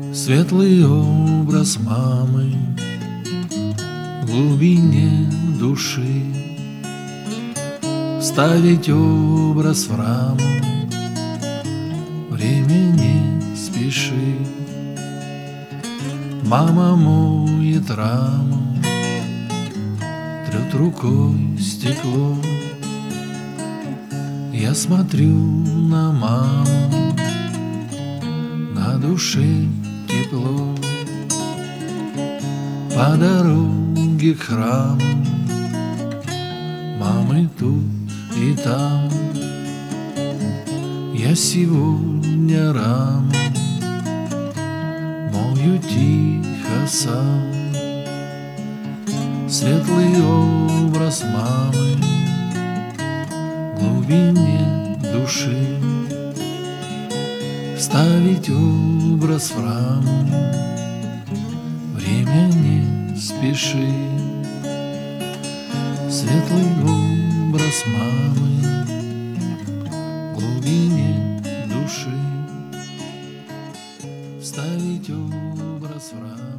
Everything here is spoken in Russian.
Светлый образ мамы в глубине души, ставить образ в раму, время не спеши. Мама моет раму, трет рукой стекло. Я смотрю на маму, на душе тепло. По дороге к храму мамы тут и там. Я сегодня раму мою тихо сам. Светлый образ мамы в глубине души, ставить образ в раму, время не спеши. Светлый образ мамы в глубине души, ставить образ в раму.